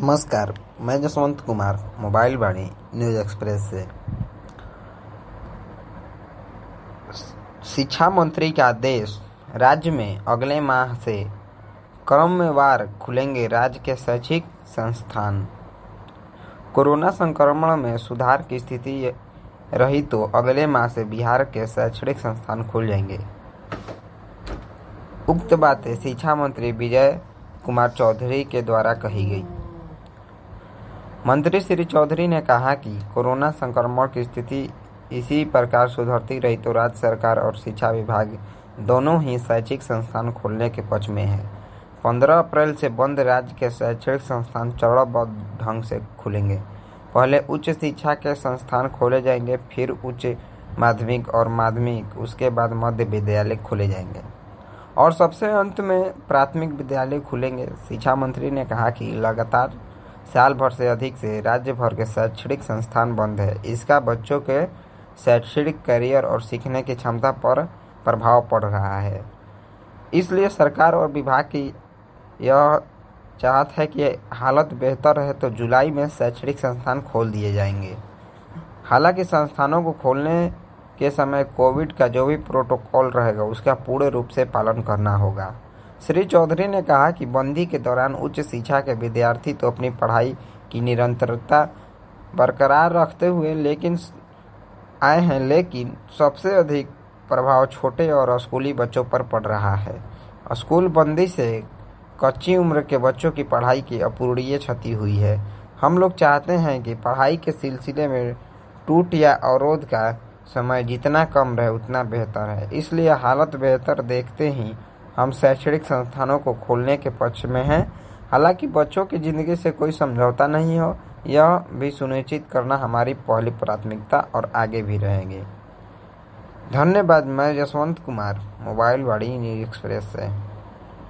नमस्कार, मैं Jaswant Kumar mobile Vaani news express से। शिक्षा मंत्री का आदेश, राज्य में अगले माह से क्रमवार खुलेंगे राज्य के शैक्षिक संस्थान। कोरोना संक्रमण में सुधार की स्थिति रही तो अगले माह से बिहार के शैक्षणिक संस्थान खुल जाएंगे। उक्त बातें शिक्षा मंत्री विजय कुमार चौधरी के द्वारा कही गई। मंत्री श्री चौधरी ने कहा कि कोरोना संक्रमण की स्थिति इसी प्रकार सुधरती रही तो राज्य सरकार और शिक्षा विभाग दोनों ही शैक्षिक संस्थान खोलने के पक्ष में है। 15 अप्रैल से बंद राज्य के शैक्षणिक संस्थान चरणबद्ध ढंग से खुलेंगे। पहले उच्च शिक्षा के संस्थान खोले जाएंगे, फिर उच्च माध्यमिक और माध्यमिक, उसके बाद मध्य विद्यालय खोले जाएंगे और सबसे अंत में प्राथमिक विद्यालय खुलेंगे। शिक्षा मंत्री ने कहा कि लगातार साल भर से अधिक से राज्य भर के शैक्षणिक संस्थान बंद है। इसका बच्चों के शैक्षणिक करियर और सीखने की क्षमता पर प्रभाव पड़ रहा है। इसलिए सरकार और विभाग की यह चाहत है कि हालत बेहतर रहे तो जुलाई में शैक्षणिक संस्थान खोल दिए जाएंगे। हालांकि संस्थानों को खोलने के समय कोविड का जो भी प्रोटोकॉल रहेगा उसका पूर्ण रूप से पालन करना होगा। श्री चौधरी ने कहा कि बंदी के दौरान उच्च शिक्षा के विद्यार्थी तो अपनी पढ़ाई की निरंतरता बरकरार रखते हुए आए हैं, लेकिन सबसे अधिक प्रभाव छोटे और स्कूली बच्चों पर पड़ रहा है। स्कूल बंदी से कच्ची उम्र के बच्चों की पढ़ाई की अपूरणीय क्षति हुई है। हम लोग चाहते हैं कि पढ़ाई के सिलसिले में टूट या अवरोध का समय जितना कम रहे उतना बेहतर है। इसलिए हालत बेहतर देखते ही हम शैक्षणिक संस्थानों को खोलने के पक्ष में हैं। हालांकि बच्चों की जिंदगी से कोई समझौता नहीं हो, यह भी सुनिश्चित करना हमारी पहली प्राथमिकता और आगे भी रहेंगे। धन्यवाद। मैं Jaswant Kumar mobile Vaani news express से।